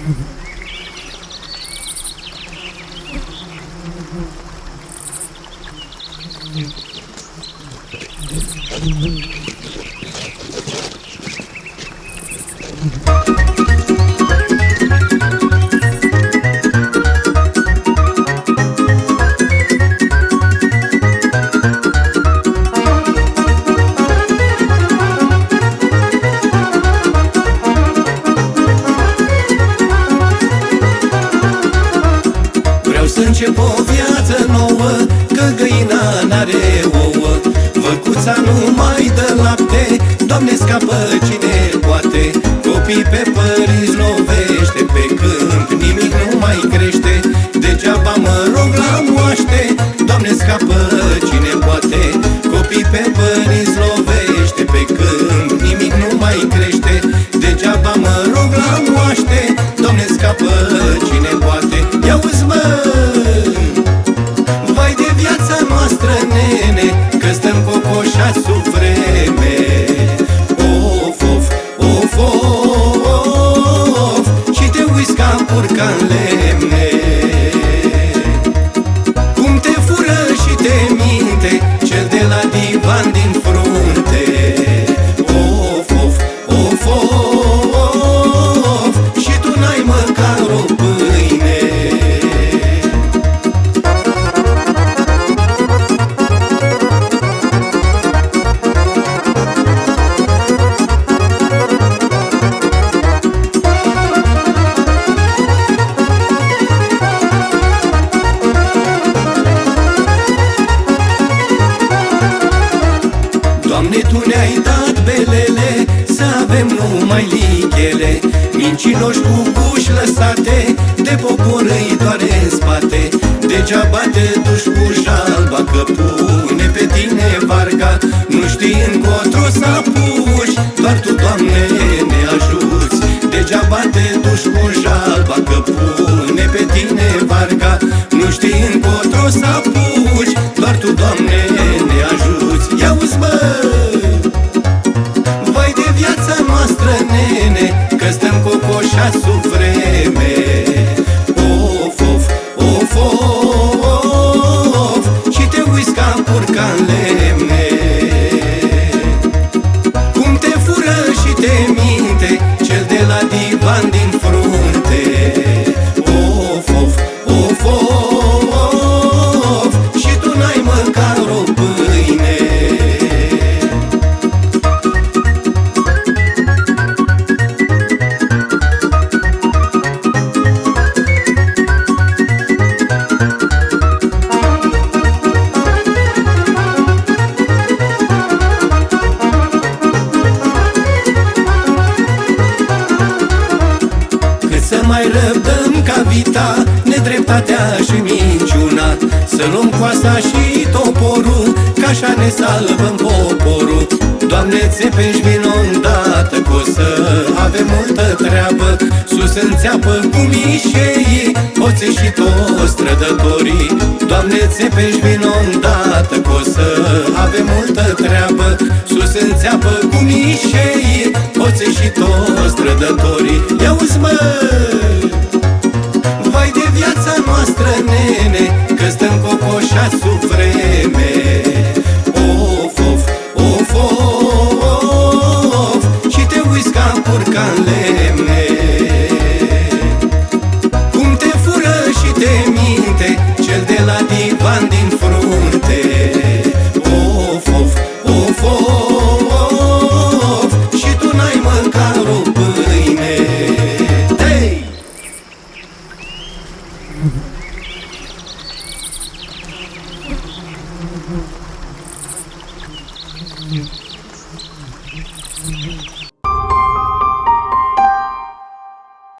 Vreau să încep o viață nouă, că găina n-are ouă. Văcuța nu mai dă lapte, Doamne scapă cine poate. Copii pe părinți lovește, pe câmp nimic nu mai crește. Degeaba mă rog la moaște, Doamne scapă cine poate. Copii pe părinți lovește, pe câmp nimic nu mai crește. Degeaba mă rog la moaște, Doamne scapă cine poate. Ia-uzi mă, vai de viața noastră, nene, că stăm cocoșați sub vreme. Of, of, of, of, și te uiți ca curcan lemne. Cum te fură și te minte cel de la divan din frunte. Of, of, of, of, și tu n-ai măcar o pâine. Doamne, Tu ne-ai dat belele, să avem numai lichele. Mincinoși cu cuși lăsate, de popor îi doare în spate. Degeaba te duci cu jalba, că pune pe tine varga. Nu știi încotro să apuci, doar Tu, Doamne, ne ajuți. Degeaba te duci cu jalba, că pune pe tine varga. Nu știi încotro să apuci, doar Tu, Doamne, ne ajuți. Ia-uzi mă, vai de viața noastră, nene, că stăm cocoșați sub vreme. Of, of, of, of, și te uiți ca curcan lemne. Cum te fură și te minte cel de la divan din frunte. Of, of, of, of, și tu n-ai măcar o pâine. Să mai răbdăm ca vita, nedreptatea și minciuna. Să luăm coasa și toporul, că așa ne salvăm poporul. Doamne, țepești vino îndată, că o să avem multă treabă. Sus în țeapă cu mișeii, hoții și toți trădătorii. Doamne, țepești vino îndată, că o să avem multă treabă. Sus în țeapă cu mișeii, hoții și toți trădătorii. Ia-uzi mă, vai de viața noastră, nene, că stăm cocoșați sub vreme. Of, of, of, of, și te uiți ca curcan lemne. Cum te fură și te minte cel de la divan din frunte. Of, of, of, of, și tu n-ai măcar o pâine. Hey!